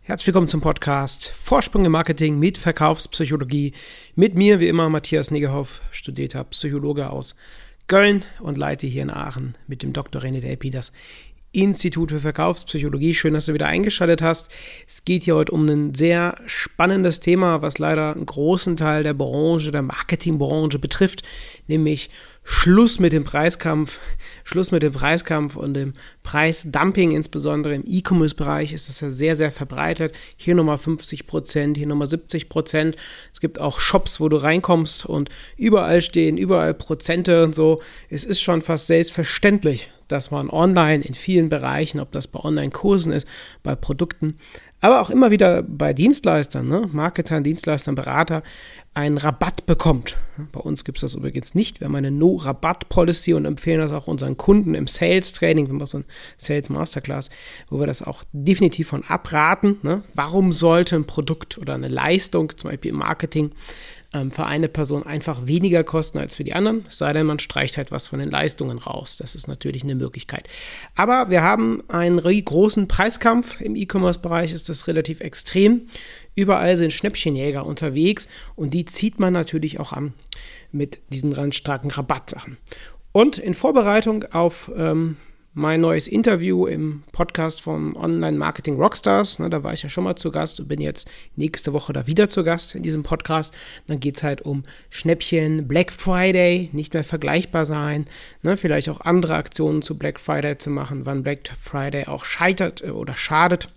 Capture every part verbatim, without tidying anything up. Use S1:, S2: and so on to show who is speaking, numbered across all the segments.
S1: Herzlich willkommen zum Podcast Vorsprung im Marketing mit Verkaufspsychologie. Mit mir, wie immer, Matthias Niggerhoff, studierter Psychologe aus Köln und leite hier in Aachen mit dem Doktor René Delpy das Institut für Verkaufspsychologie. Schön, dass du wieder eingeschaltet hast. Es geht hier heute um ein sehr spannendes Thema, was leider einen großen Teil der Branche, der Marketingbranche betrifft, nämlich Schluss mit dem Preiskampf, Schluss mit dem Preiskampf und dem Preisdumping, insbesondere im E-Commerce-Bereich ist das ja sehr, sehr verbreitet. Hier nochmal fünfzig Prozent, hier nochmal siebzig Prozent. Es gibt auch Shops, wo du reinkommst und überall stehen, überall Prozente und so. Es ist schon fast selbstverständlich, dass man online in vielen Bereichen, ob das bei Online-Kursen ist, bei Produkten, aber auch immer wieder bei Dienstleistern, ne, Marketern, Dienstleistern, Berater, einen Rabatt bekommt. Bei uns gibt es das übrigens nicht. Wir haben eine No-Rabatt-Policy und empfehlen das auch unseren Kunden im Sales-Training. Wir haben auch so ein Sales-Masterclass, wo wir das auch definitiv von abraten. Ne? Warum sollte ein Produkt oder eine Leistung, zum Beispiel im Marketing, ähm, für eine Person einfach weniger kosten als für die anderen? Es sei denn, man streicht halt was von den Leistungen raus. Das ist natürlich eine Möglichkeit. Aber wir haben einen großen Preiskampf. Im E-Commerce-Bereich ist das relativ extrem. Überall sind Schnäppchenjäger unterwegs und die zieht man natürlich auch an mit diesen ganz starken Rabattsachen. Und in Vorbereitung auf ähm, mein neues Interview im Podcast vom Online-Marketing Rockstars, ne, da war ich ja schon mal zu Gast und bin jetzt nächste Woche da wieder zu Gast in diesem Podcast. Dann geht es halt um Schnäppchen, Black Friday, nicht mehr vergleichbar sein, ne, vielleicht auch andere Aktionen zu Black Friday zu machen, wann Black Friday auch scheitert äh, oder schadet.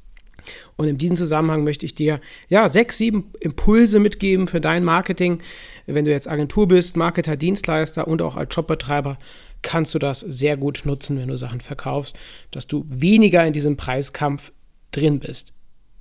S1: Und in diesem Zusammenhang möchte ich dir ja sechs, sieben Impulse mitgeben für dein Marketing. Wenn du jetzt Agentur bist, Marketer, Dienstleister und auch als Shopbetreiber, kannst du das sehr gut nutzen, wenn du Sachen verkaufst, dass du weniger in diesem Preiskampf drin bist.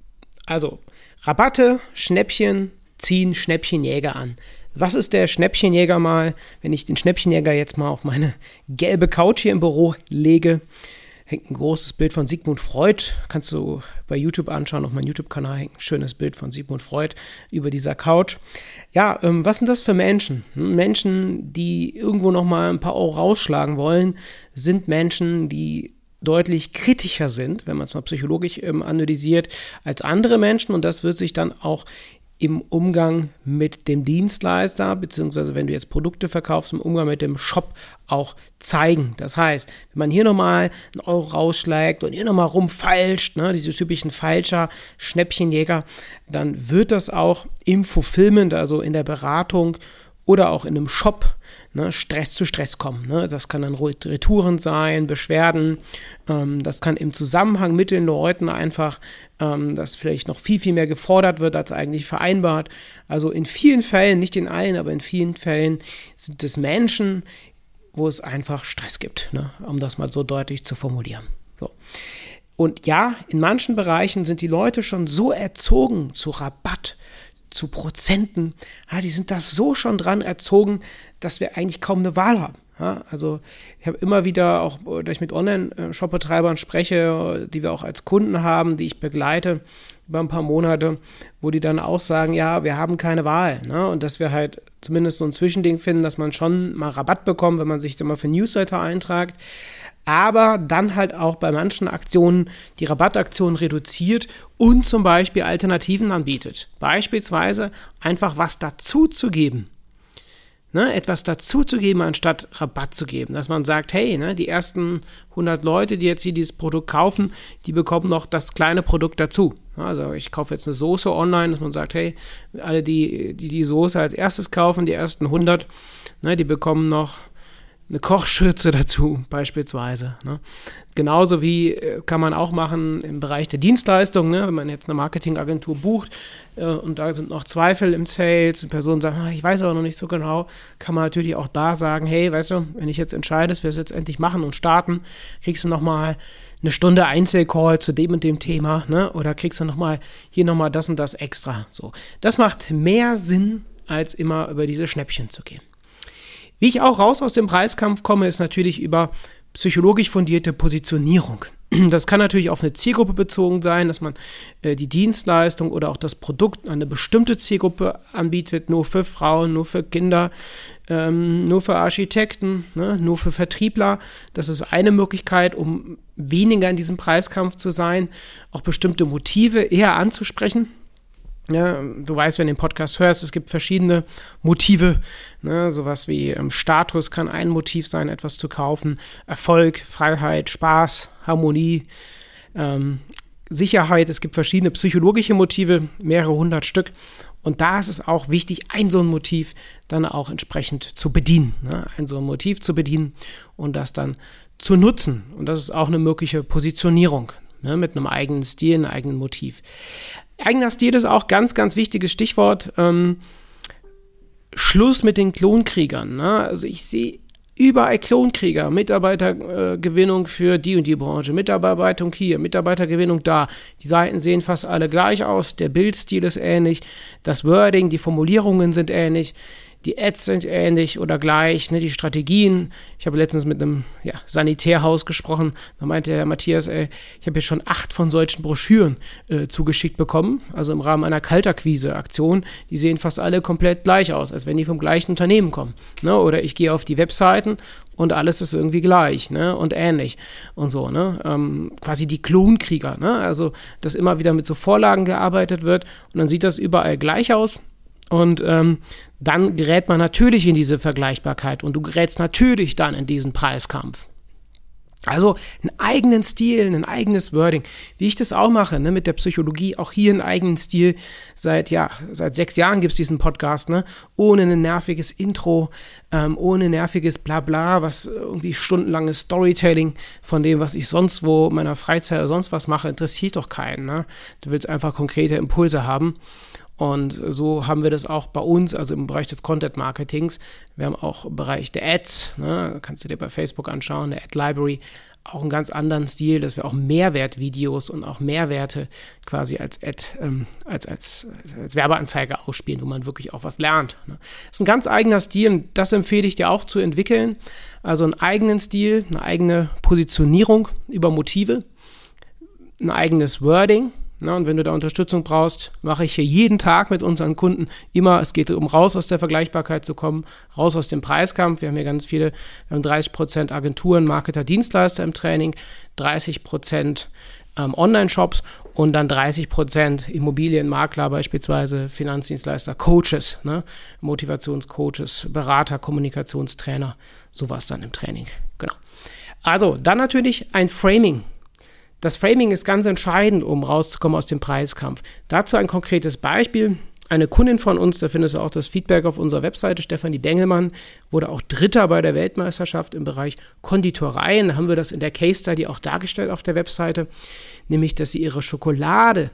S1: Also Rabatte, Schnäppchen, ziehen Schnäppchenjäger an. Was ist der Schnäppchenjäger mal, wenn ich den Schnäppchenjäger jetzt mal auf meine gelbe Couch hier im Büro lege? Hängt ein großes Bild von Sigmund Freud, kannst du bei YouTube anschauen, auf meinem YouTube-Kanal hängt ein schönes Bild von Sigmund Freud über dieser Couch. Ja, ähm, was sind das für Menschen? Menschen, die irgendwo nochmal ein paar Euro rausschlagen wollen, sind Menschen, die deutlich kritischer sind, wenn man es mal psychologisch ähm, analysiert, als andere Menschen, und das wird sich dann auch im Umgang mit dem Dienstleister, beziehungsweise wenn du jetzt Produkte verkaufst, im Umgang mit dem Shop auch zeigen. Das heißt, wenn man hier nochmal einen Euro rausschlägt und hier nochmal rumfeilscht, ne, diese typischen Falscher, Schnäppchenjäger, dann wird das auch im Fulfillment, also in der Beratung oder auch in einem Shop, ne, Stress zu Stress kommen. Ne? Das kann dann Retouren sein, Beschwerden. Ähm, das kann im Zusammenhang mit den Leuten einfach, ähm, dass vielleicht noch viel, viel mehr gefordert wird, als eigentlich vereinbart. Also in vielen Fällen, nicht in allen, aber in vielen Fällen sind es Menschen, wo es einfach Stress gibt, ne? Um das mal so deutlich zu formulieren. So. Und ja, in manchen Bereichen sind die Leute schon so erzogen zu Rabatt, zu Prozenten, ja, die sind da so schon dran erzogen, dass wir eigentlich kaum eine Wahl haben. Ja, also ich habe immer wieder, auch da ich mit Online-Shop-Betreibern spreche, die wir auch als Kunden haben, die ich begleite über ein paar Monate, wo die dann auch sagen, ja, wir haben keine Wahl, ne? Und dass wir halt zumindest so ein Zwischending finden, dass man schon mal Rabatt bekommt, wenn man sich mal für Newsletter eintragt, aber dann halt auch bei manchen Aktionen die Rabattaktion reduziert und zum Beispiel Alternativen anbietet. Beispielsweise einfach was dazuzugeben. Ne, etwas dazuzugeben, anstatt Rabatt zu geben. Dass man sagt, hey, ne, die ersten hundert Leute, die jetzt hier dieses Produkt kaufen, die bekommen noch das kleine Produkt dazu. Also ich kaufe jetzt eine Soße online, dass man sagt, hey, alle, die die, die Soße als erstes kaufen, die ersten hundert, ne, die bekommen noch eine Kochschürze dazu beispielsweise. Ne? Genauso wie äh, kann man auch machen im Bereich der Dienstleistung, ne? Wenn man jetzt eine Marketingagentur bucht äh, und da sind noch Zweifel im Sales, die Person sagt, ah, ich weiß aber noch nicht so genau, kann man natürlich auch da sagen, hey, weißt du, wenn ich jetzt entscheide, dass wir es jetzt endlich machen und starten, kriegst du nochmal eine Stunde Einzelcall zu dem und dem Thema, ne? Oder kriegst du nochmal hier nochmal das und das extra. So, das macht mehr Sinn, als immer über diese Schnäppchen zu gehen. Wie ich auch raus aus dem Preiskampf komme, ist natürlich über psychologisch fundierte Positionierung. Das kann natürlich auf eine Zielgruppe bezogen sein, dass man äh, die Dienstleistung oder auch das Produkt an eine bestimmte Zielgruppe anbietet, nur für Frauen, nur für Kinder, ähm, nur für Architekten, ne, nur für Vertriebler. Das ist eine Möglichkeit, um weniger in diesem Preiskampf zu sein, auch bestimmte Motive eher anzusprechen. Ja, du weißt, wenn du den Podcast hörst, es gibt verschiedene Motive, ne, sowas wie ähm, Status kann ein Motiv sein, etwas zu kaufen, Erfolg, Freiheit, Spaß, Harmonie, ähm, Sicherheit. Es gibt verschiedene psychologische Motive, mehrere hundert Stück. Und da ist es auch wichtig, ein so ein Motiv dann auch entsprechend zu bedienen, ne, ein so ein Motiv zu bedienen und das dann zu nutzen. Und das ist auch eine mögliche Positionierung, ne, mit einem eigenen Stil, einem eigenen Motiv. Eigener Stil ist auch ganz, ganz wichtiges Stichwort. Ähm, Schluss mit den Klonkriegern. Ne? Also ich sehe überall Klonkrieger, Mitarbeitergewinnung äh, für die und die Branche, Mitarbeitergewinnung hier, Mitarbeitergewinnung da. Die Seiten sehen fast alle gleich aus, der Bildstil ist ähnlich, das Wording, die Formulierungen sind ähnlich, die Ads sind ähnlich oder gleich, ne, die Strategien. Ich habe letztens mit einem ja, Sanitärhaus gesprochen, da meinte der Matthias, ey, ich habe hier schon acht von solchen Broschüren äh, zugeschickt bekommen, also im Rahmen einer Kaltakquise-Aktion. Die sehen fast alle komplett gleich aus, als wenn die vom gleichen Unternehmen kommen. Ne? Oder ich gehe auf die Webseiten und alles ist irgendwie gleich, ne, und ähnlich und so, ne, ähm, quasi die Klonkrieger, ne, also dass immer wieder mit so Vorlagen gearbeitet wird und dann sieht das überall gleich aus. Und ähm, dann gerät man natürlich in diese Vergleichbarkeit und du gerätst natürlich dann in diesen Preiskampf. Also einen eigenen Stil, ein eigenes Wording, wie ich das auch mache, ne, mit der Psychologie, auch hier einen eigenen Stil. Seit, ja, seit sechs Jahren gibt es diesen Podcast, ne, ohne ein nerviges Intro, ähm, ohne nerviges Blabla, was irgendwie stundenlanges Storytelling von dem, was ich sonst wo in meiner Freizeit oder sonst was mache, interessiert doch keinen. Ne? Du willst einfach konkrete Impulse haben. Und so haben wir das auch bei uns, also im Bereich des Content-Marketings. Wir haben auch im Bereich der Ads, ne, kannst du dir bei Facebook anschauen, der Ad-Library, auch einen ganz anderen Stil, dass wir auch Mehrwertvideos und auch Mehrwerte quasi als Ad, ähm, als, als, als Werbeanzeige ausspielen, wo man wirklich auch was lernt. Ne. Das ist ein ganz eigener Stil und das empfehle ich dir auch zu entwickeln. Also einen eigenen Stil, eine eigene Positionierung über Motive, ein eigenes Wording. Na, und wenn du da Unterstützung brauchst, mache ich hier jeden Tag mit unseren Kunden immer, es geht um raus aus der Vergleichbarkeit zu kommen, raus aus dem Preiskampf. Wir haben hier ganz viele, wir haben dreißig Prozent Agenturen, Marketer, Dienstleister im Training, dreißig Prozent ähm, Online-Shops und dann dreißig Prozent Immobilienmakler beispielsweise, Finanzdienstleister, Coaches, ne? Motivationscoaches, Berater, Kommunikationstrainer, sowas dann im Training. Genau. Also, dann natürlich ein Framing. Das Framing ist ganz entscheidend, um rauszukommen aus dem Preiskampf. Dazu ein konkretes Beispiel. Eine Kundin von uns, da findest du auch das Feedback auf unserer Webseite, Stefanie Bengelmann, wurde auch Dritter bei der Weltmeisterschaft im Bereich Konditoreien. Da haben wir das in der Case Study auch dargestellt auf der Webseite, nämlich, dass sie ihre Schokolade,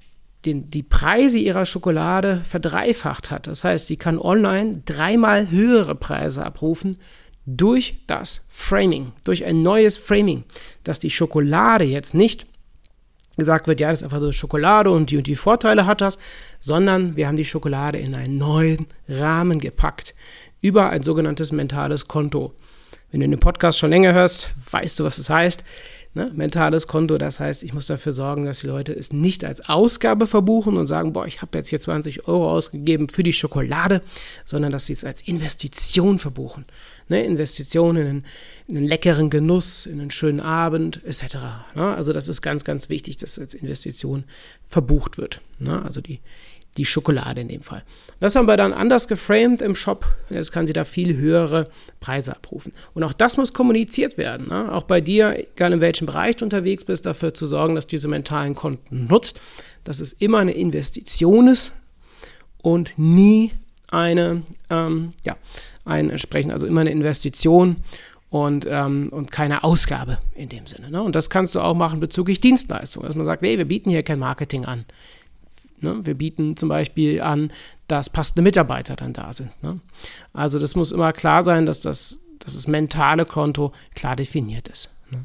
S1: den, die Preise ihrer Schokolade verdreifacht hat. Das heißt, sie kann online dreimal höhere Preise abrufen, durch das Framing, durch ein neues Framing, dass die Schokolade jetzt nicht gesagt wird, ja, das ist einfach so Schokolade und die und die Vorteile hat das, sondern wir haben die Schokolade in einen neuen Rahmen gepackt, über ein sogenanntes mentales Konto. Wenn du den Podcast schon länger hörst, weißt du, was das heißt. Ne? Mentales Konto, das heißt, ich muss dafür sorgen, dass die Leute es nicht als Ausgabe verbuchen und sagen, boah, ich habe jetzt hier zwanzig Euro ausgegeben für die Schokolade, sondern dass sie es als Investition verbuchen. Ne? Investition in einen, in einen leckeren Genuss, in einen schönen Abend et cetera. Ne? Also das ist ganz, ganz wichtig, dass als Investition verbucht wird. Ne? Also die Die Schokolade in dem Fall. Das haben wir dann anders geframed im Shop. Jetzt kann sie da viel höhere Preise abrufen. Und auch das muss kommuniziert werden. Ne? Auch bei dir, egal in welchem Bereich du unterwegs bist, dafür zu sorgen, dass du diese mentalen Konten nutzt, dass es immer eine Investition ist und nie eine, ähm, ja, ein entsprechend, also immer eine Investition und, ähm, und keine Ausgabe in dem Sinne. Ne? Und das kannst du auch machen bezüglich Dienstleistungen, dass man sagt, nee, wir bieten hier kein Marketing an. Ne, wir bieten zum Beispiel an, dass passende Mitarbeiter dann da sind. Ne? Also das muss immer klar sein, dass das, dass das mentale Konto klar definiert ist. Ne?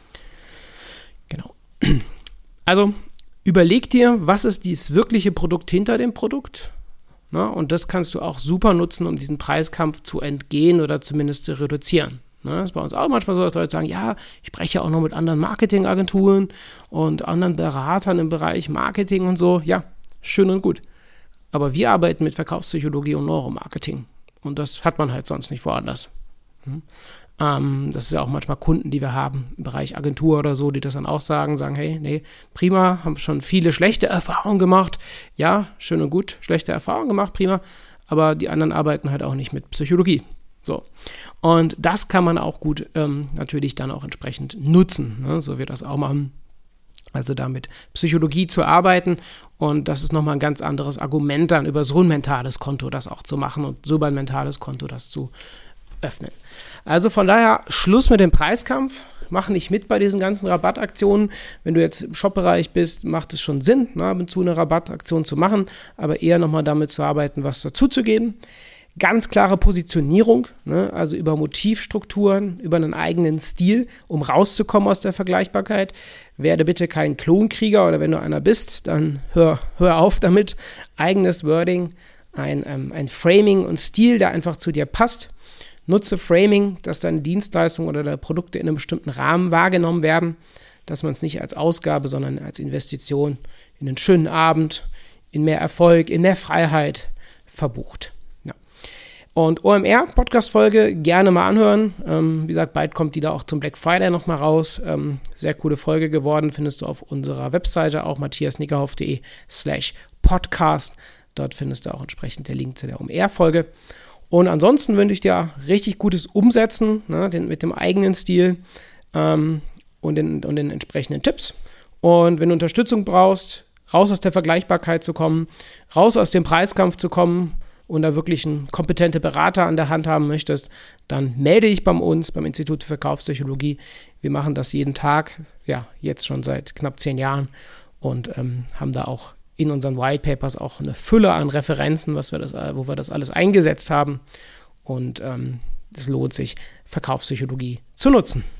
S1: Genau. Also überleg dir, was ist das wirkliche Produkt hinter dem Produkt? Ne? Und das kannst du auch super nutzen, um diesen Preiskampf zu entgehen oder zumindest zu reduzieren. Ne, das ist bei uns auch manchmal so, dass Leute sagen, ja, ich spreche auch noch mit anderen Marketingagenturen und anderen Beratern im Bereich Marketing und so. Ja, schön und gut. Aber wir arbeiten mit Verkaufspsychologie und Neuromarketing. Und das hat man halt sonst nicht woanders. Hm. Ähm, das ist ja auch manchmal Kunden, die wir haben im Bereich Agentur oder so, die das dann auch sagen, sagen, hey, nee, prima, haben schon viele schlechte Erfahrungen gemacht. Ja, schön und gut, schlechte Erfahrungen gemacht, prima. Aber die anderen arbeiten halt auch nicht mit Psychologie. So. Und das kann man auch gut ähm, natürlich dann auch entsprechend nutzen, ne? So wir das auch machen. Also da mit Psychologie zu arbeiten, und das ist nochmal ein ganz anderes Argument dann über so ein mentales Konto das auch zu machen und so über ein mentales Konto das zu öffnen. Also von daher Schluss mit dem Preiskampf. Mach nicht mit bei diesen ganzen Rabattaktionen. Wenn du jetzt im Shop-Bereich bist, macht es schon Sinn, ne, ab und zu eine Rabattaktion zu machen, aber eher nochmal damit zu arbeiten, was dazuzugeben. Ganz klare Positionierung, ne, also über Motivstrukturen, über einen eigenen Stil, um rauszukommen aus der Vergleichbarkeit. Werde bitte kein Klonkrieger, oder wenn du einer bist, dann hör, hör auf damit. Eigenes Wording, ein, ähm, ein Framing und Stil, der einfach zu dir passt. Nutze Framing, dass deine Dienstleistungen oder deine Produkte in einem bestimmten Rahmen wahrgenommen werden, dass man es nicht als Ausgabe, sondern als Investition in einen schönen Abend, in mehr Erfolg, in mehr Freiheit verbucht. Und O M R-Podcast-Folge gerne mal anhören. Ähm, wie gesagt, bald kommt die da auch zum Black Friday nochmal raus. Ähm, sehr coole Folge geworden, findest du auf unserer Webseite, auch matthiasnickerhoff.de slash podcast. Dort findest du auch entsprechend der Link zu der O M R-Folge. Und ansonsten wünsche ich dir richtig gutes Umsetzen, ne, den, mit dem eigenen Stil ähm, und, den, und den entsprechenden Tipps. Und wenn du Unterstützung brauchst, raus aus der Vergleichbarkeit zu kommen, raus aus dem Preiskampf zu kommen, und da wirklich einen kompetenten Berater an der Hand haben möchtest, dann melde dich bei uns, beim Institut für Verkaufspsychologie. Wir machen das jeden Tag, ja, jetzt schon seit knapp zehn Jahren, und ähm, haben da auch in unseren White Papers auch eine Fülle an Referenzen, was wir das, wo wir das alles eingesetzt haben. Und ähm, es lohnt sich, Verkaufspsychologie zu nutzen.